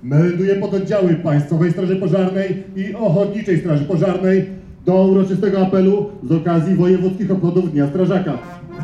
Melduję pododdziały Państwowej Straży Pożarnej i Ochotniczej Straży Pożarnej do uroczystego apelu z okazji wojewódzkich obchodów Dnia Strażaka.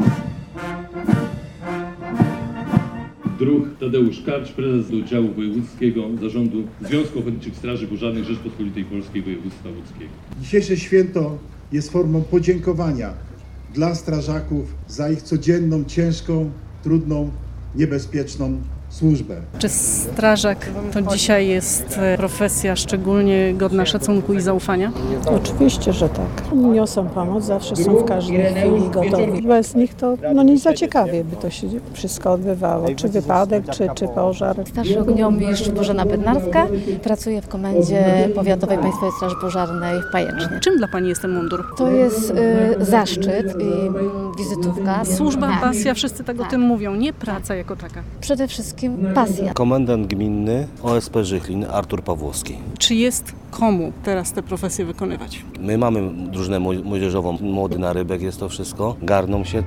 Druh Tadeusz Karcz, prezes oddziału wojewódzkiego Zarządu Związku Ochotniczych Straży Pożarnych Rzeczpospolitej Polskiej Województwa Łódzkiego. Dzisiejsze święto jest formą podziękowania dla strażaków za ich codzienną, ciężką, trudną, niebezpieczną służbę. Czy strażak to dzisiaj jest profesja szczególnie godna szacunku i zaufania? Oczywiście, że tak. Niosą pomoc, zawsze są w każdej chwili gotowi. Bez nich to nie za ciekawie by to się wszystko odbywało. Czy wypadek, czy pożar. Starszy ogniomistrz Bożena Bednarska. Pracuję w Komendzie Powiatowej Państwowej Straży Pożarnej w Pajęcznie. Czym dla Pani jest ten mundur? To jest zaszczyt i wizytówka. Służba, pasja, wszyscy tak o tym mówią, nie praca jako taka. Przede wszystkim pasja. Komendant gminny OSP Żychlin Artur Pawłowski. Czy jest komu teraz tę profesję wykonywać? My mamy drużynę młodzieżową, Młody na Rybek jest to wszystko, garną się.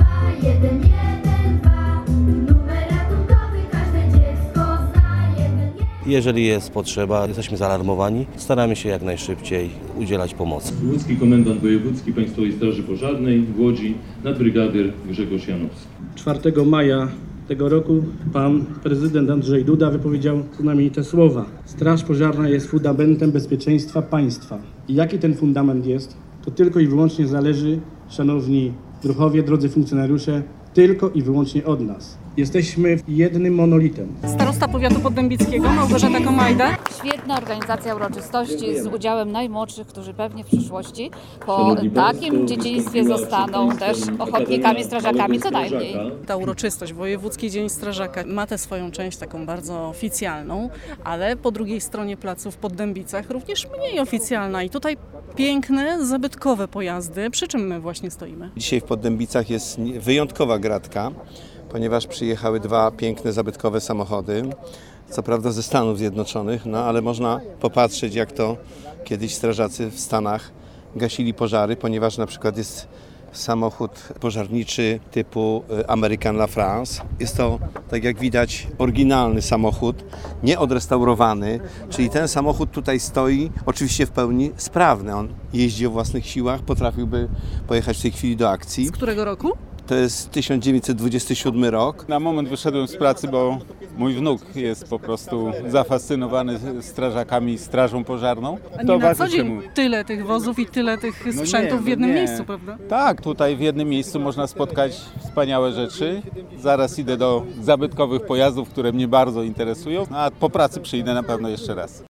1, 1, 2, numer ratunkowy, każde dziecko zna 1, 1. Jeżeli jest potrzeba, jesteśmy zaalarmowani, staramy się jak najszybciej udzielać pomocy. Łódzki komendant wojewódzki Państwowej Straży Pożarnej w Łodzi, nadbrygadyr Grzegorz Janowski. 4 maja tego roku pan prezydent Andrzej Duda wypowiedział znamienite słowa. Straż pożarna jest fundamentem bezpieczeństwa państwa. I jaki ten fundament jest, to tylko i wyłącznie zależy, szanowni druhowie, drodzy funkcjonariusze, tylko i wyłącznie od nas. Jesteśmy jednym monolitem. Starosta powiatu poddębickiego Małgorzata Komajda. Świetna organizacja uroczystości z udziałem najmłodszych, którzy pewnie w przyszłości po takim dzieciństwie zostaną też ochotnikami, strażakami co najmniej. Ta uroczystość, Wojewódzki Dzień Strażaka, ma tę swoją część taką bardzo oficjalną, ale po drugiej stronie placu w Poddębicach również mniej oficjalna i tutaj piękne, zabytkowe pojazdy, przy czym my właśnie stoimy. Dzisiaj w Poddębicach jest wyjątkowa gratka, ponieważ przyjechały 2 piękne, zabytkowe samochody, co prawda ze Stanów Zjednoczonych, ale można popatrzeć, jak to kiedyś strażacy w Stanach gasili pożary, ponieważ na przykład jest samochód pożarniczy typu American La France. Jest to, tak jak widać, oryginalny samochód, nie odrestaurowany, czyli ten samochód tutaj stoi oczywiście w pełni sprawny. On jeździ o własnych siłach, potrafiłby pojechać w tej chwili do akcji. Z którego roku? To jest 1927 rok. Na moment wyszedłem z pracy, bo mój wnuk jest po prostu zafascynowany strażakami, strażą pożarną. A nie na co dzień tyle tych wozów i tyle tych sprzętów w jednym miejscu, prawda? Tak, tutaj w jednym miejscu można spotkać wspaniałe rzeczy. Zaraz idę do zabytkowych pojazdów, które mnie bardzo interesują, a po pracy przyjdę na pewno jeszcze raz.